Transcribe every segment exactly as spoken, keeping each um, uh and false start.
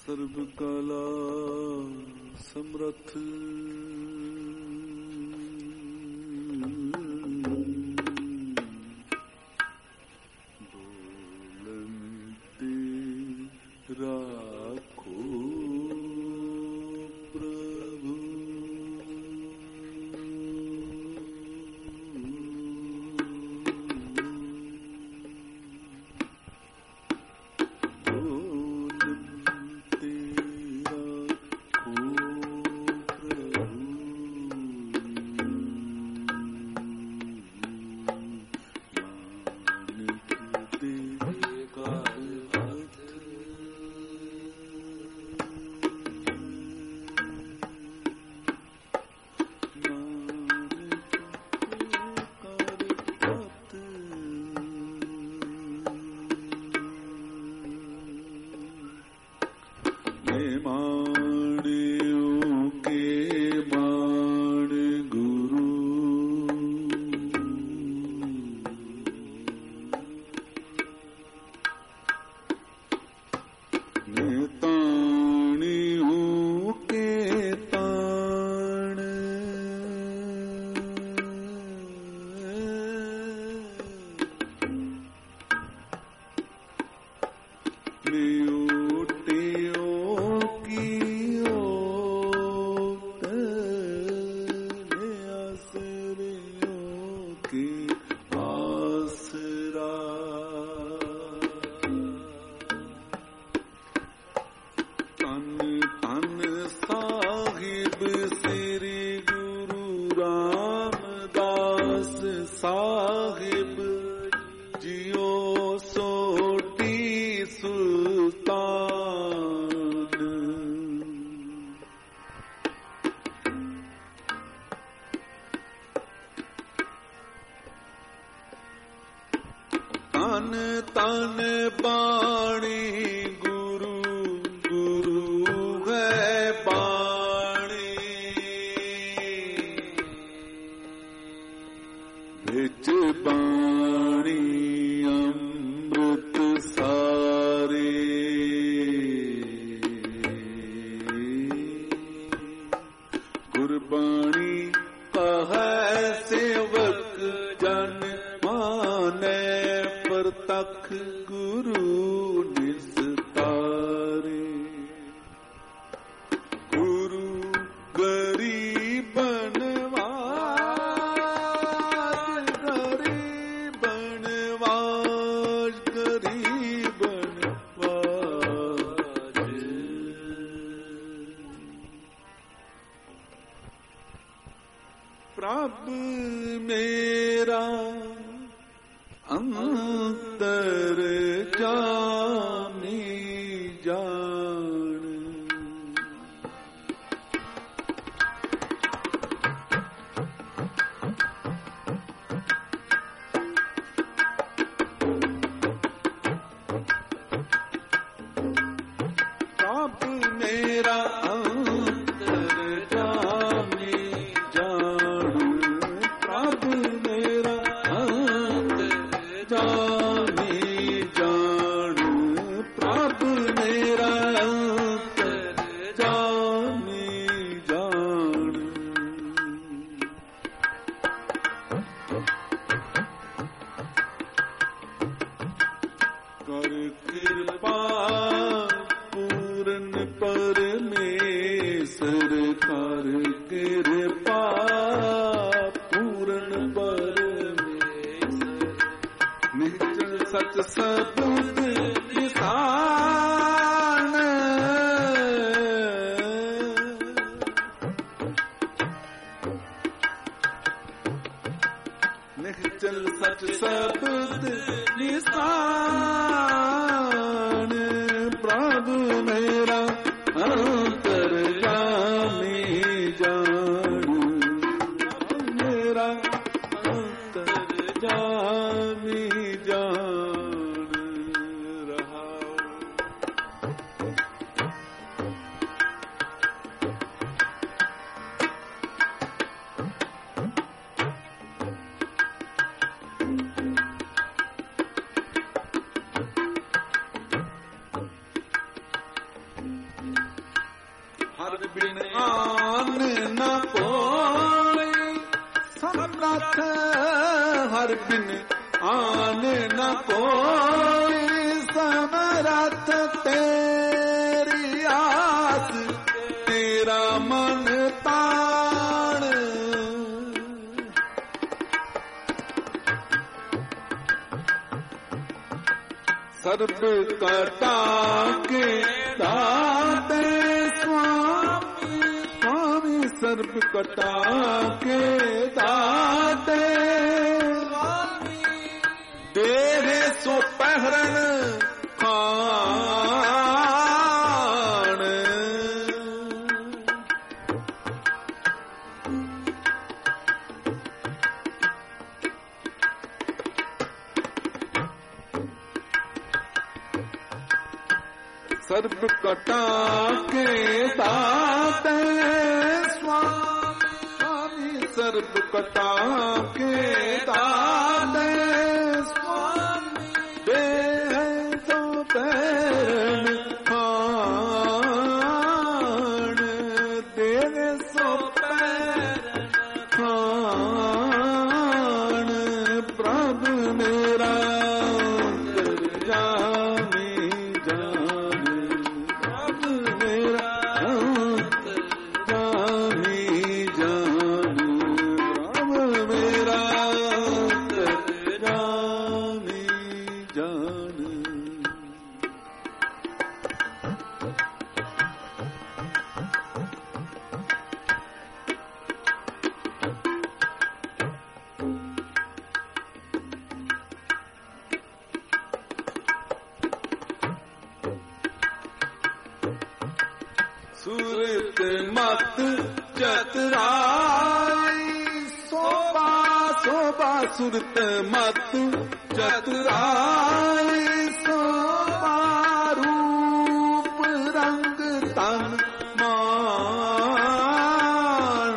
ਸਰਬ ਕਾਲਾ ਸਮਰਥ ਬੋਲਨ ਤੇ ਰਾਖੋ ਪ੍ਰਭੂ। ਹਰ ਬਿਨ ਆਨ ਨ ਕੋਈ ਸਮਰੱਥ ਹਰ ਬਿਨ ਆਨ ਨ ਕੋਈ ਸਮਰੱਥ ਤੇਰੀ ਆਸ ਤੇਰਾ ਮਨ ਤਾਣ ਸਰਬ ਕਟਾ ਕੇ ਦਾਤੇ ਸੁਆਮੀ ਸੁਆਮੀ ਸਰਬ ਕਟਾ ਕੇ ਦਾਤੇ ਸੁਆਮੀ ਦੇਹ ਸੋ ਪਹਿਰਨ ਖਾਣ ਸਰਬ ਕਟਾ ਕੇ ਦਾਤੇ ਸੁਆਮੀ ਸਰਬ ਕਟਾ ਕੇ ਦਾਤੇ ਸੁਆਮੀ ਦੇਹ ਸੋ ਪਹਿਰਨ ਖਾਣ ਦੇਹ ਸੋ ਪਹਿਰਨ ਖਾਣ ਪ੍ਰਭ ਮੇਰਾ ਜਾਮੀ ਸੁਰਤ ਮਤ ਚਤੁਰਾਈ ਸੋਭਾ ਸੋਭਾ ਸੁਰਤ ਮਤ ਚਤੁਰਾਈ ਸੋਭਾ ਰੂਪ ਰੰਗ ਤਨ ਮਾਨ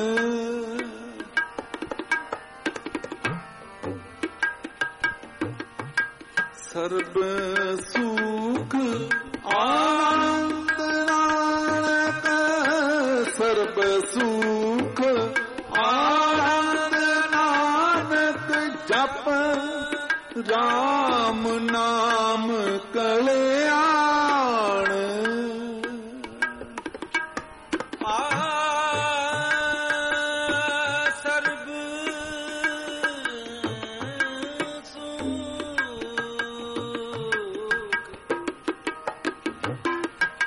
ਸਰਬ ਸੁਖ ਆਨੰਦ ਸਰਬ ਸੁਖ ਆਨੰਦ ਨਾਨਕ ਜਪ ਰਾਮ ਨਾਮ ਕਲਿਆਣ ਆ ਸਰਬ ਸੁਖ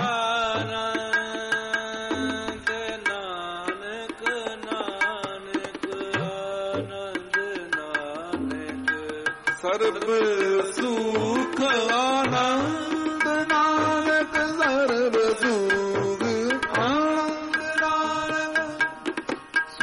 ਆਨੰਦ ਨਾਨਕ ਨਾਨਕ ਆਨੰਦ ਨਾਨਕ ਸਰਬ ਸੁਖ ਆਨੰਦ ਨਾਨਕ ਸਰਬ ਸੁਖ ਆਨੰਦ ਨਾਨਕ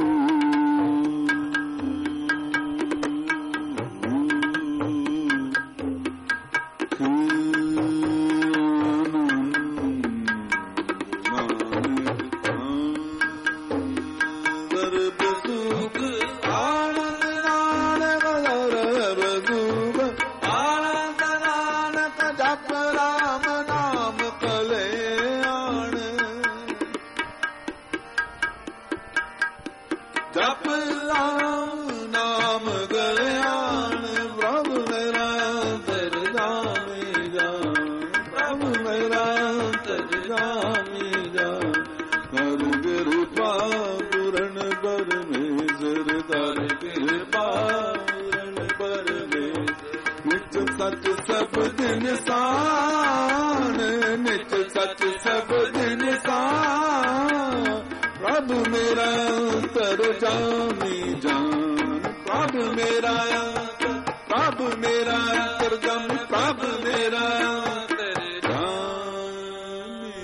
ਜਪ ਰਾਮ ਨਾਮ ਕਲਿਆਣ ਪ੍ਰਭ ਮੇਰਾ ਤੇਰ ਜਾਮੀ ਜਾਨ ਪ੍ਰਭ ਮੇਰਾ ਤੇਰ ਜਾਮੀ ਜਾਨ ਕਰੁ ਕਿਰਪਾ ਪੂਰਨ ਪਰਮੇਸ਼ਰ ਦਰ ਕਿਰਪਾ ਪੂਰਨ ਪਰਮੇਸ਼ਰ ਨਿਤ ਸੱਚ ਸਭ ਦਿਨ ਸਾਨ ਨਿਤ ਸੱਚ ਸਭ ਦਿਨ ਸਾਨ ਪ੍ਰਭ ਮੇਰਾ ਤਰ ਜਾਮੀ ਜਾਨ ਪ੍ਰਭ ਮੇਰਾ ਪ੍ਰਭ ਮੇਰਾ ਤਰਜਮ ਪ੍ਰਭ ਮੇਰਾ ਤੇਰੇ ਜਾਮੀ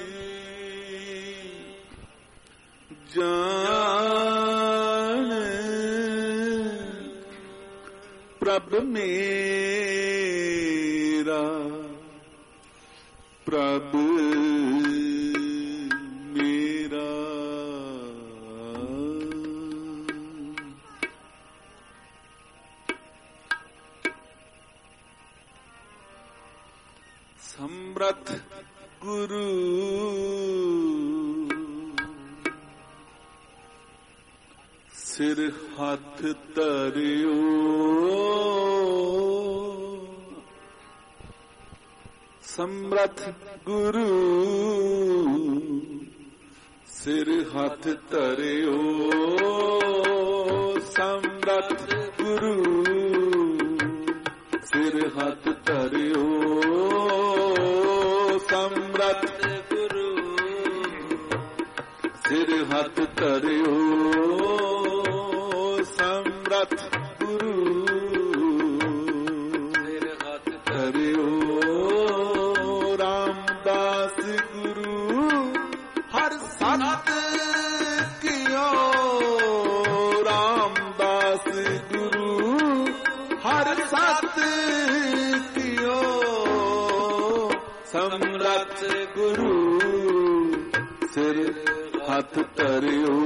ਜਾਨ ਪ੍ਰਭ ਮੇਰਾ ਪ੍ਰਭ ਸਮਰੱਥ ਗੁਰੂ ਸਿਰ ਹੱਥ ਧਰਿਓ ਸਮਰੱਥ ਗੁਰੂ ਸਿਰ ਹੱਥ ਧਰਿਓ ਸਮਰੱਥ ਗੁਰੂ ਸਿਰ ਹੱਥ ਧਰਿਓ ਸਮਰੱਥ ਗੁਰੂ ਸਿਰ ਹੱਥ ਧਰਿਓ ਸਮਰੱਥ ਗੁਰੂ ਸਿਰ ਹੱਥ ਧਰਿਓ ਰਾਮਦਾਸ ਗੁਰੂ ਹਰ ਸਤ ਕੀਓ ਰਾਮਦਾਸ ਗੁਰੂ ਹਰ ਸਤ ਕੀਓ ਸਮਰੱਥ ਗੁਰੂ ਸਿਰ ਹੱਥ ਧਰਿਓ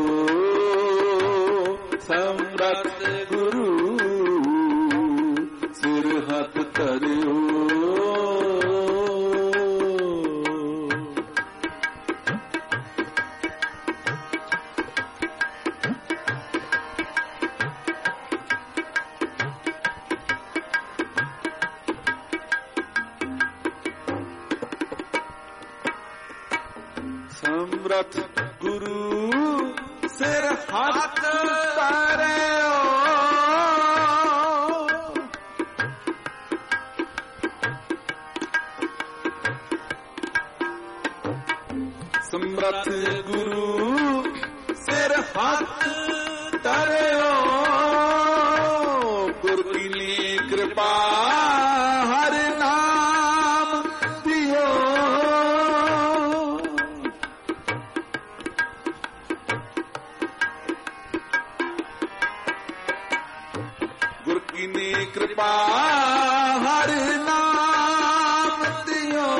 ਸਮਰੱਥ ਗੁਰੂ ਸਿਰ ਹੱਥ ਧਰਿਓ ਸਮਰੱਥ ਗੁਰੂ ਸਿਰ ਹੱਥ ਧਰਿਓ ਸਮਰੱਥ ਗੁਰੂ ਸਿਰ ਹੱਥ ਧਰਿਓ ਗੁਰ ਕੀ ਕਿਰਪਾ ਹਰ ਨਾਮ ਦਿਓ ਗੁਰ ਕੀ ਕਿਰਪਾ ਹਰ ਨਾਮ ਦਿਓ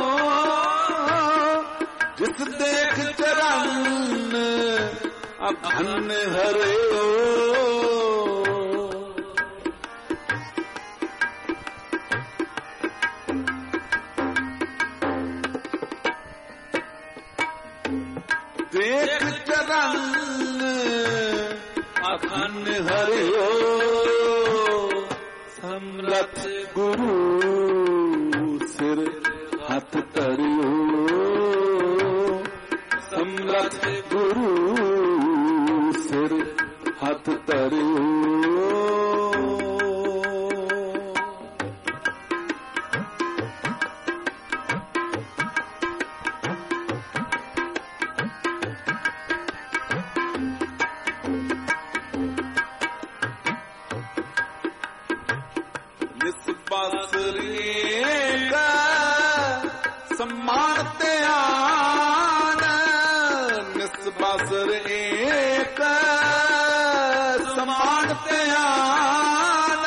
ਜਿਸ ਦੇਖ ਚਰਨ ਅਖੰਡ ਹਰਿਓ ਦੇਖ ਚਰਨ ਅਖੰਡ ਹਰਿਓ ਸਮਰੱਥ ਗੁਰੂ ਸਿਰ ਹੱਥ ਧਰਿਓ ਸਮਰੱਥ ਗੁਰੂ ਸਿਰ ਹੱਥ ਧਰਿਓ ਸਮਾਨ ਧਿਆਨ ਨਿਸਬਸਰ ਏਕ ਸਮਾਨ ਧਿਆਨ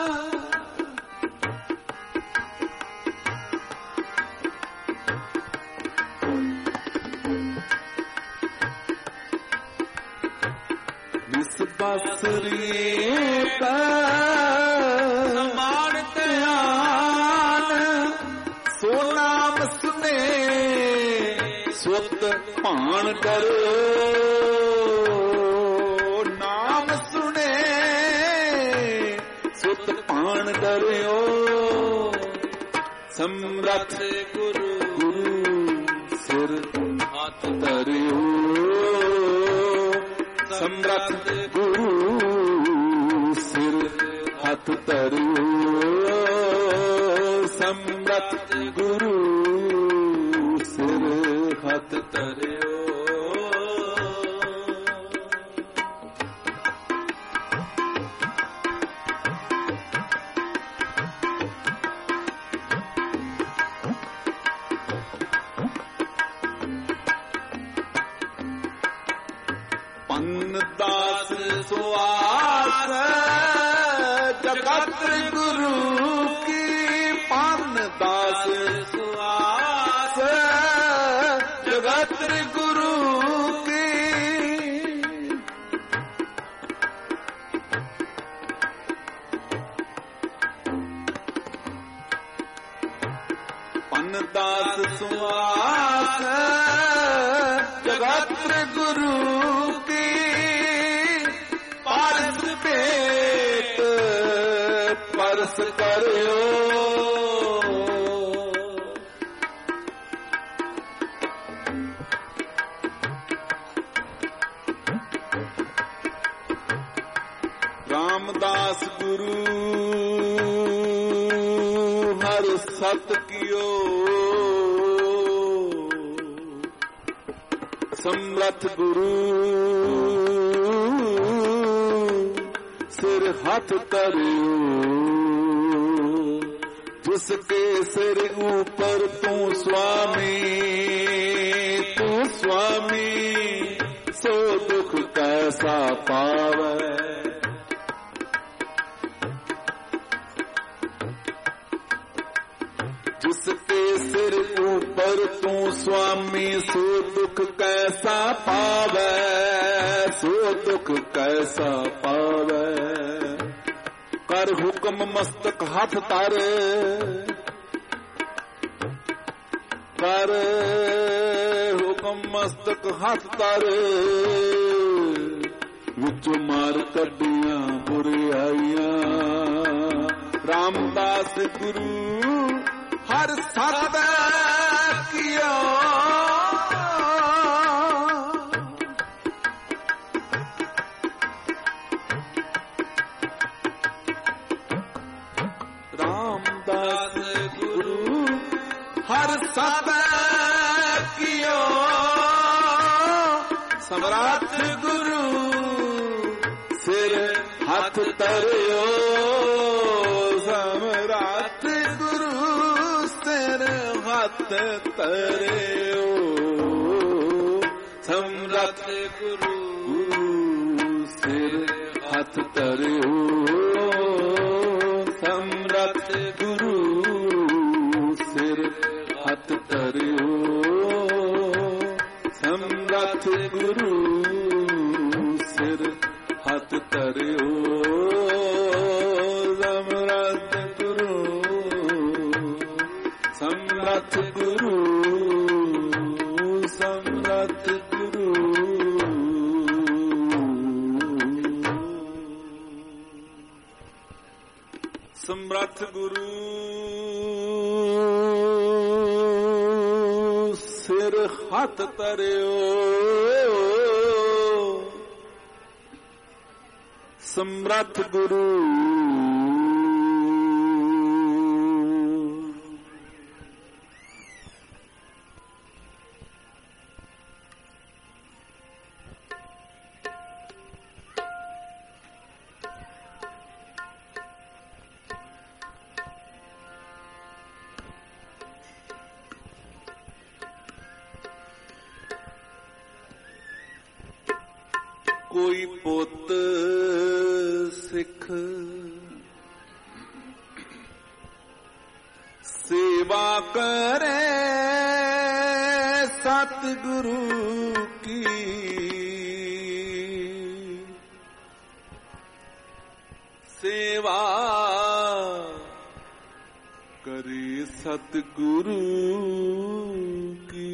ਨਿਸਬਸਰ ਏਕ ਸਮਾਨ ਧਿਆਨ ਸੋ ਨਾਮ ਸੁਨੇ ਸੁਤ ਭਾਣ ਕਰੋ ਨਾਮ ਸੁਨੇ ਸੁਤ ਭਾਣ ਕਰਿਓ ਸਮਰੱਥ ਗੁਰੂ ਗੁਰੂ ਸਿਰ ਹੱਥ ਧਰਿਓ ਸਮਰੱਥ ਗੁਰੂ ਸਿਰ ਹੱਥ ਧਰਿਓ ਸਮਰੱਥ ਗੁਰੂ ਸਿਰ ਹੱਥ ਧਰਿਓ ਪੰਨ ਦਾਸ ਸੁਆਸ ਜਗਤ ਗੁਰੂ ਕੀ ਪੰਨ ਦਾਸ ਸੁਆਸ ਜਗਤ ਗੁਰੂ ਕੀ ਪੰਨ ਦਾਸ ਸੁਆਸ ਜਗਤ ਗੁਰੂ ਕੀ ਪਰਸ ਭੇਟ ਪਰਸ ਕਰਿਓ। ਰਾਮਦਾਸ ਗੁਰੂ ਹਰ ਸਤ ਕੀਓ ਸਮਰਥ ਗੁਰੂ ਸਿਰ ਹੱਥ ਕਰਿਓ। ਜਿਸਕੇ ਸਿਰ ਉਪਰ ਤੂੰ ਸੁਆਮੀ ਤੂੰ ਸੁਆਮੀ ਸੋ ਦੁਖ ਕੈਸਾ ਪਾਵੈ। जिसके सिर ऊपर तू स्वामी सो दुख कैसा पावै सो दुख कैसा पावै। कर हुक्म मस्तक हाथ तर कर हुक्म मस्तक हाथ तर विचों मार कड्डियां बुराइयां। रामदास गुरु हर सत किया रामदास गुरु हर सत किया। सम्राट गुरु सिर हाथ तरियो सम्राट हथ तरियो। सम्राट गुरु सिर हथ तरियो सम्राट गुरु सिर हथ तरियो सम्राट गुरु सिर हथ तरियो। सम्राट गुरु सम्राट गुरु सम्राट गुरु सम्राट गुरु सिर हथ तरियो सम्राट गुरु कोई पुत सिख सेवा करे सतगुरु की सेवा करे सतगुरु की।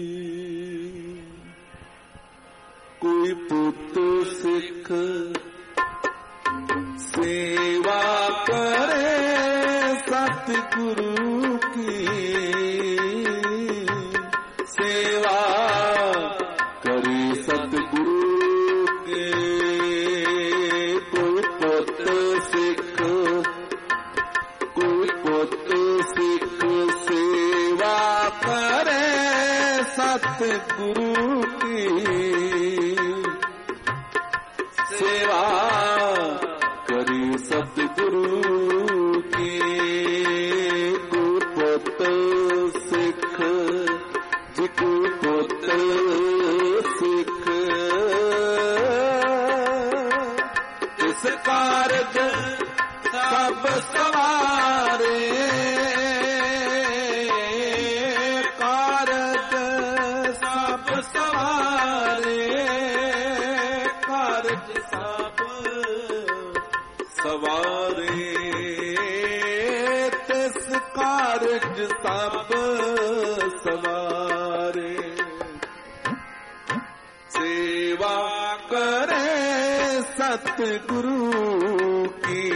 कोई पुत सिख सेवा करे सतगुरु की सेवा करे सतगुरु के। कोई पुत सिख कोई पुत सिख सेवा करे सतगुरु की सेवा करी सतगुरु की। कोई पुत सिख जी कोई पुत सिख इस कारज सब सवारे कारज सब सवारे कारज सब सवारे तिस कारज सब सवारे। सतगुरु की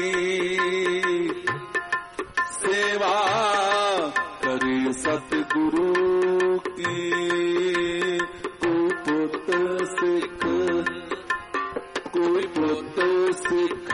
सेवा करे सतगुरु की कोई पुत सिख कोई पुत सिख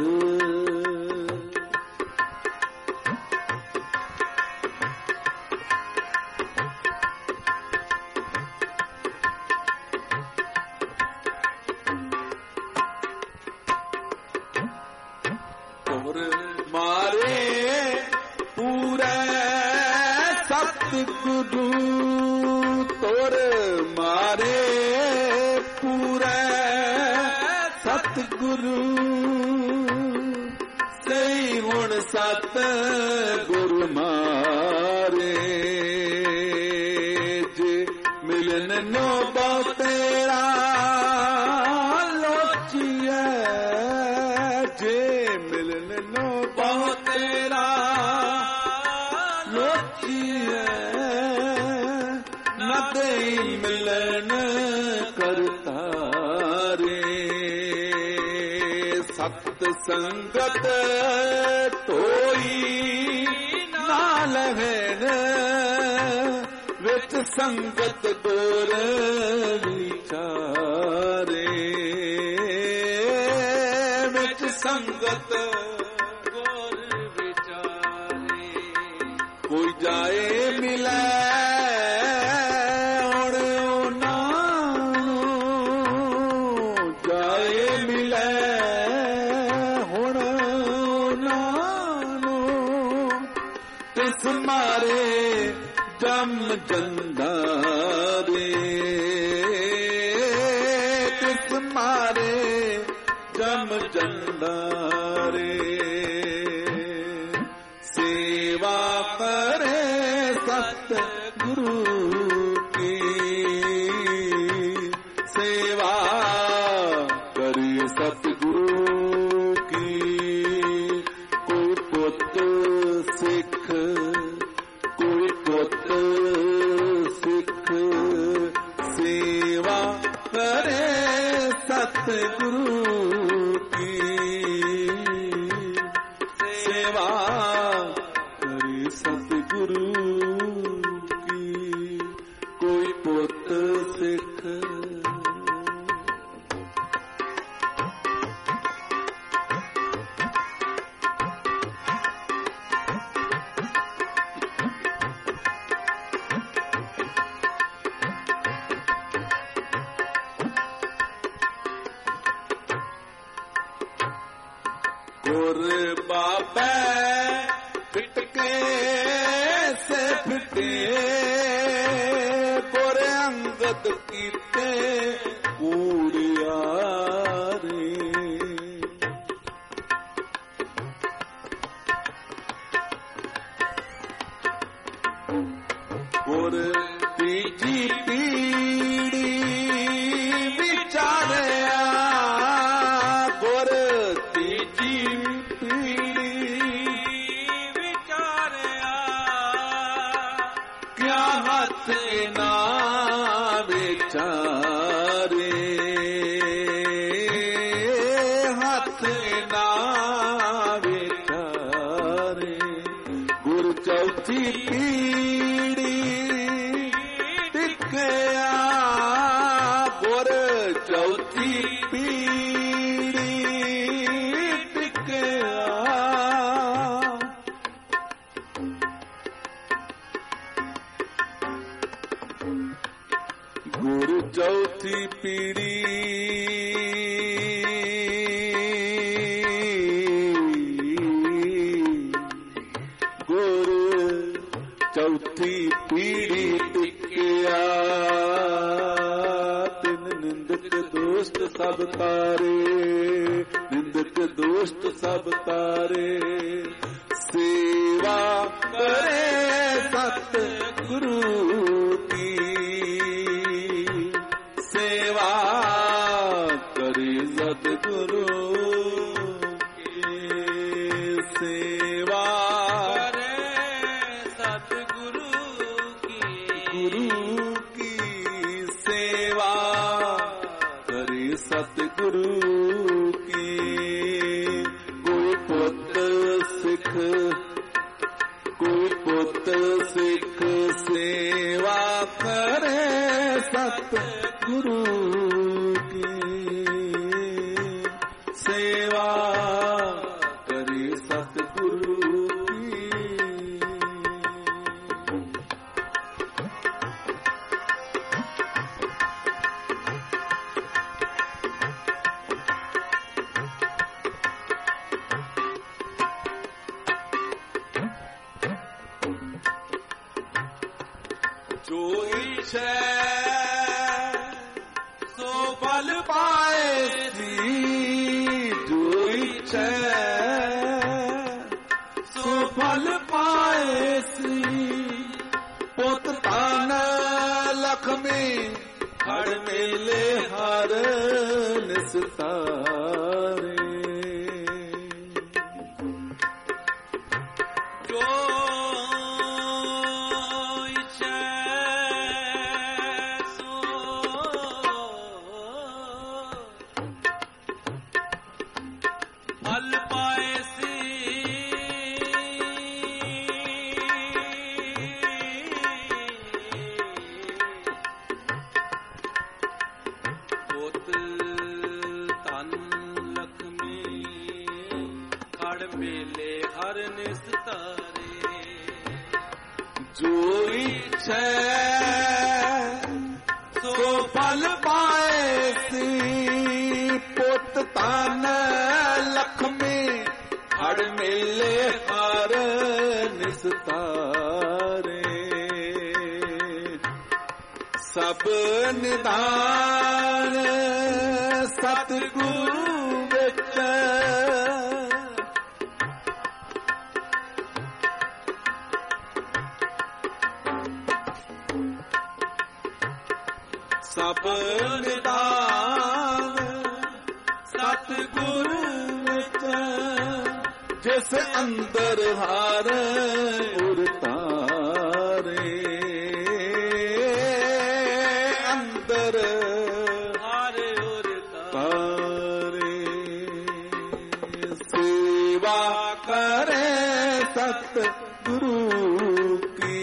सतगुरु तोर मारे पूरे सतगुरु सही हुण सतगुरु मारे जे मिलन नो बहु तेरा लोचिए जे मिलन नो बहु तेरा लोचिए न दे मिलन करता रे सत संगत तोई ना लहन विच संगत गोर विचारे विच संगत गोर विचारे कोई जाए मिले मारे जम जंदारे तिस मारे जम जंदारे सेवा करे सतगुरु की सेवा करे सतगुरु की कोई पुत सिख कोई पुत सिख सेवा करे सतगुरु की सेवा करे सतगुरु की कोई पुत सिख गुर बाबे फिटके से फिटे गुर अंगद कीते कूड़िया रे गुर तीजी पीड़ी विचारया गुर तीजी ना बेचारे हाथ ना बेचारे गुर चौथी पीड़ी टिकया गुर चौथी पीड़ी टिकया गुरु चौथी पीढ़ी गुरु चौथी पीढ़ी टिकिया तिन निंदक दोस्त सब तारे निंदक दोस्त सब तारे सेवा करे सतगुरु की सेवा करे सतगुरु की सेवा करे सतगुरु की गुरु की सेवा करे सतगुरु की करे सतगुरु की सेवा करे सतगुरु की। जो इच्छे सो फल पाए सी, जो इच्छे सो फल पाए सी। पुत तान लक्ष्मी हर मेले हर निस्तारे। जो मेले हर निस्तारे। जो इच्छे सो फल पाए सी, पुत तान लक्ष्मी हर मेले हर निस्तारे। सब निदान सतगुरु विच, सब निदान सतगुरु विच। जिस अंदर हर उरतारे, अंदर हर उरतारे। सेवा करे सतगुरु की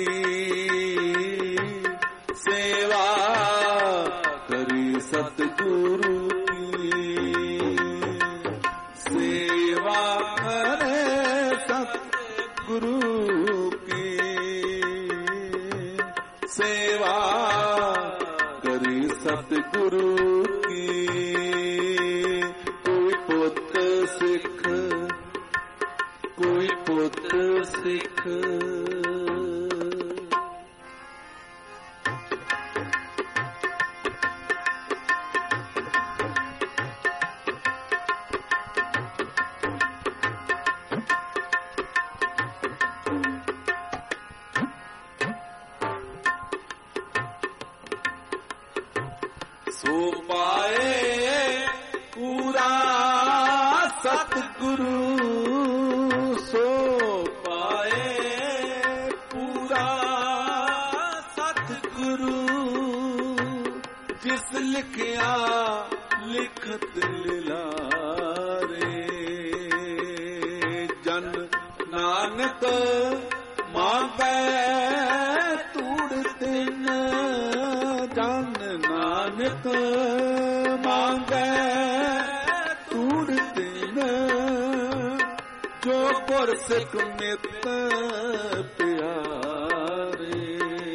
सेवा करी सतगुरु की सेवा करे सतगुरु की सेवा करी सतगुरु की। कोई पुत सिख कोई पुत सिख सो पाए पूरा सतगुरु, सो पाए पूरा सतगुरु। जिस लिखिया लिखत लिलारे, जन नानक मांगे तूड़ दिन। जन नानक मांगे तूड़ दिन, जो पुरसिक मित प्यारे।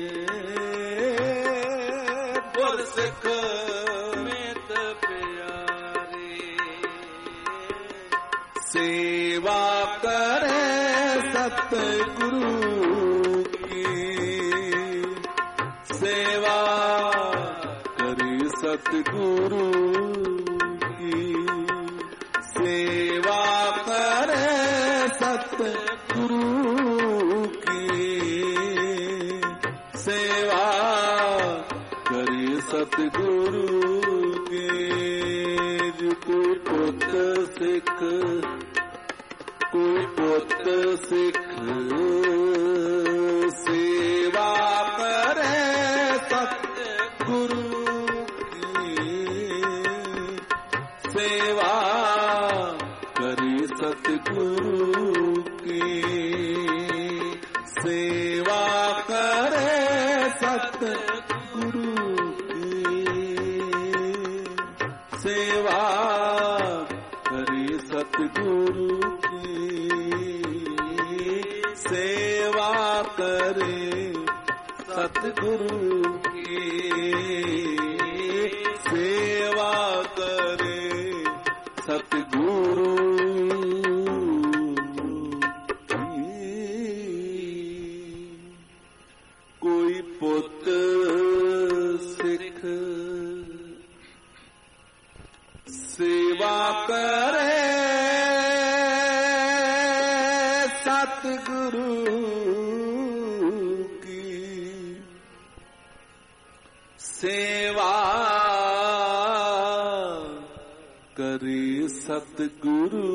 पुरसिक मित प्यारे। सेवा करे सतगुरु की सेवा करी सतगुरु की सेवा करे सतगुरु की सेवा करी सतगुरु की। कोई पुत सिख कोई पुत सिख सेवा करे सतगुरु की सेवा करी सतगुरु की सेवा करे सतगुरु सतगुरु की सेवा करे, सतगुरु सेवा करे, सतगुरु की सेवा करे, सतगुरु की। कोई पुत सिख सेवा करे, सतगुरु सेवा करे, सतगुरु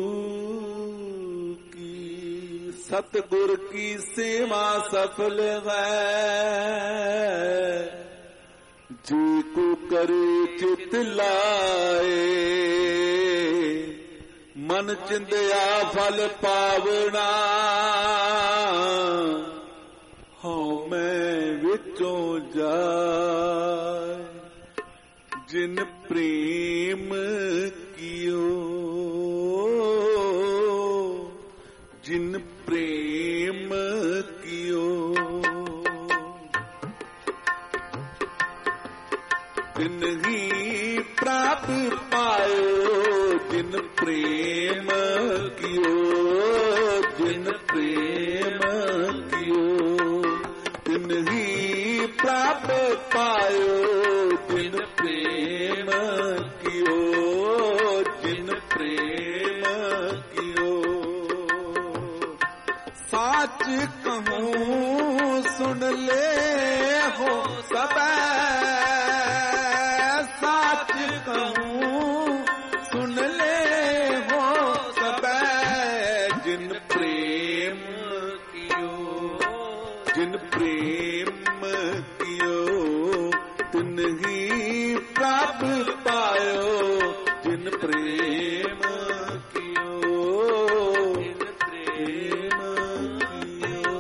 की। सतगुरु की सेवा सफल है, जी को करे चित लाए, मन चिंदया फल पावना, हाँ मैं विचों जाए, जिन प्रेम कियो, जिन प्रेम कियो, तिन ही प्राप्त पायो, जिन प्रेम कियो, जिन प्रेम कियो, तिन ही प्राप्त पायो, जिन प्रेम कियो, जिन प्रेम कियो। साच कहूँ सुन ले हो सब, साच कहूँ सुन ले हो सब, जिन प्रेम कियो, जिन प्रेम कियो, तिन ही प्राप्त पायो, जिन प्रेम कियो, जिन प्रेम कियो।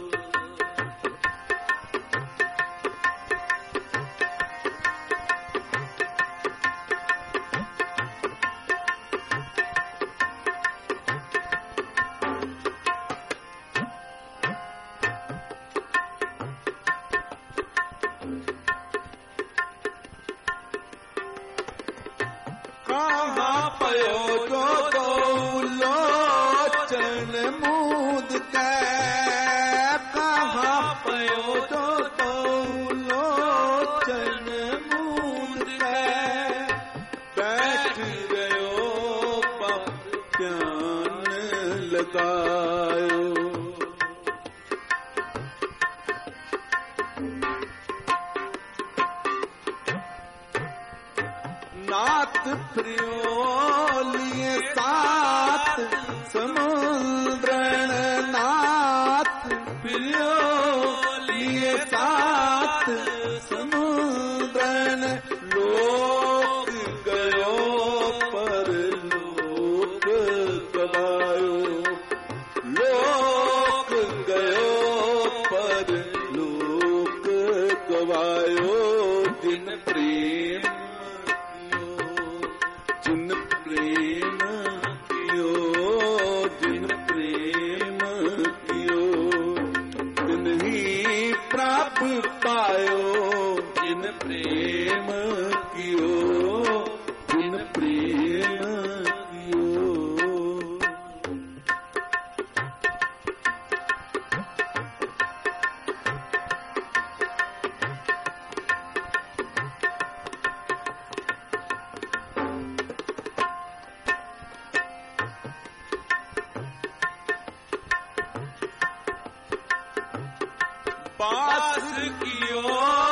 कहाँ पयो जो दो लोचन मूद के, कहाँ पयो जो दो लोचन मूद के, बैठ गयो पग ध्यान लगायो। नाथ प्रियोलिए साथ समुद्रन, नाथ प्रियोलिए साथ समुद्रन, लोक गयो पर लोक गवायो, लोक गयो पर लोक गवायो, जिन प्रेम, जिन प्रेम कियो, जिन प्रेम कियो, तिन ही प्राप्त पायो, जिन प्रेम कियो, जिन प्रेम कियो। पास कियो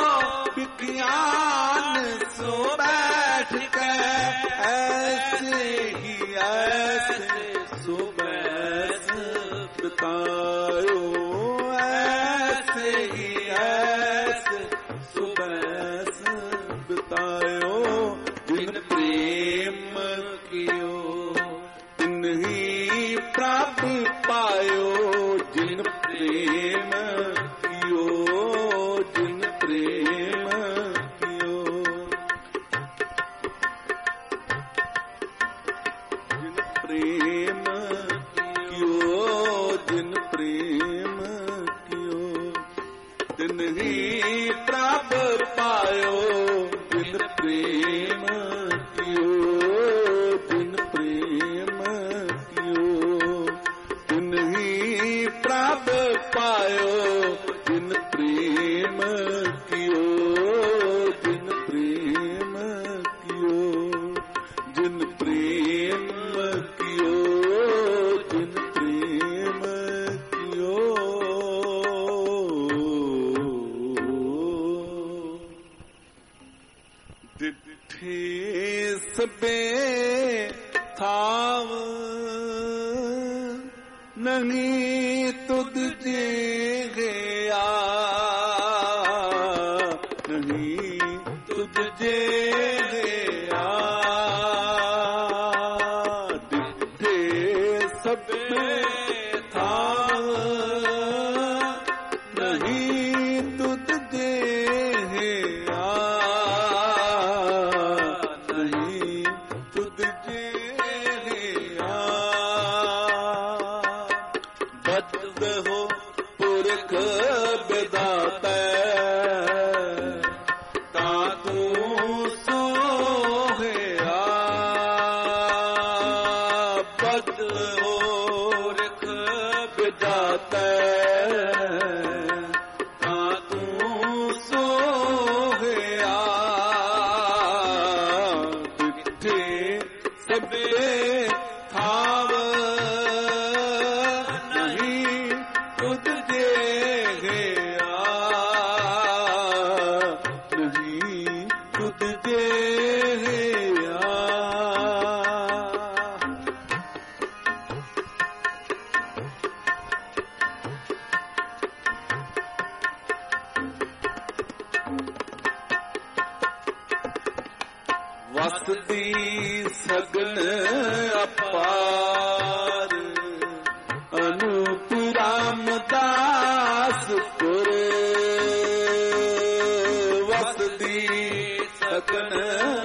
विज्ञान सो बैठ के, ऐसे ही ऐसे सो बैस बितायो, ऐसे ही ऐसे सो बैस बितायो, जिन प्रेम कियो, तिन ही प्राप्त पायो, जिन प्रेम कियो, जिन प्रेम ਡਿਠੇ ਸਭੇ ਥਾਵ ਨਹੀਂ ਤੁਧ ਜੇ ਗਿਆ, ਨਹੀਂ ਤੁਧ ਜੇ ਗਿਆ। ਡਿਠੇ ਸਭੇ ਥਾਵ ਨਹੀਂ ਤੁਧ ਜੇ ਗਿਆ, ਨਹੀਂ ਤੁਧ ਜੇ ਗਿਆ। ਬਚਦ ਹੋ ਪੁਰਖ ਬਿਦਾਤੈ, ਤਾਂ ਤੂੰ ਸੋਹਿਆ। ਬਚਦ ਹੋ ਪੁਰਖ ਬਿਦਾਤੈ, ਤਾਂ ਤੂੰ ਸੋਹਿਆ। ਡਿਠੇ ਸਭੇ ਥਾਵ ਨਹੀਂ ਤੁਧ ਜੇ ਗਿਆ, ਨਹੀਂ ਤੁਧ ਜੇ ਗਿਆ। ਵਸਦੀ ਸਗਨ ਅਪਾਰ, ਅਨੂਪ ਰਾਮਦਾਸ ਪੁਰ। ਵਸਦੀ ਸਗਨ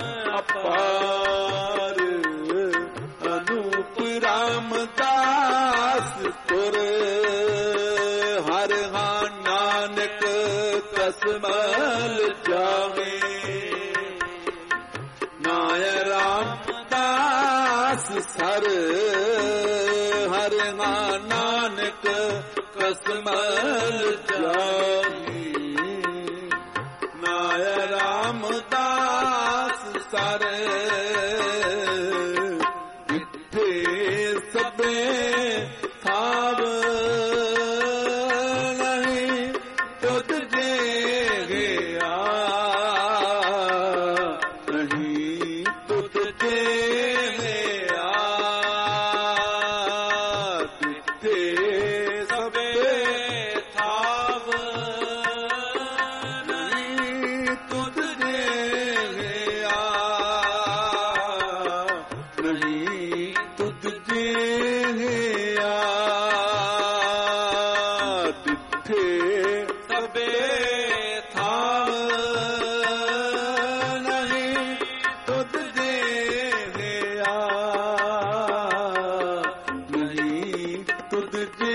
ਅਪਾਰ, ਅਨੂਪ ਰਾਮਦਾਸ ਪੁਰ। ਹਰ ਹਾਂ ਨਾਨਕ ਕਸਮਲ ਜਾਵੇ, ਨਾਇ ਰਾਮਦਾਸ ਸਰ। ਹਰ ਹਾਂ ਨਾਨਕ ਕਸਮਲ ਜਾਵੇ, ਨਾਇ ਰਾਮਦਾਸ ਸਰ। ਡਿਠੇ ਸਭੇ ਥਾਵ ਨਹੀਂ ਤੁਧ ਜੇ ਗਿਆ, ਨਹੀਂ ਤੁਧ ਜੇ ਗਿਆ। ਡਿਠੇ ਸਭੇ ਥਾਵ ਨਹੀਂ ਤੁਧ ਜੇ ਗਿਆ, ਨਹੀਂ ਤੁਧ ਜੇ ਗਿਆ। ਡਿਠੇ ਸਭੇ ਥਾਵ ਨਹੀਂ ਤੁਧ ਜੇ ਗਿਆ, ਨਹੀਂ ਤੁਧ ਜੇ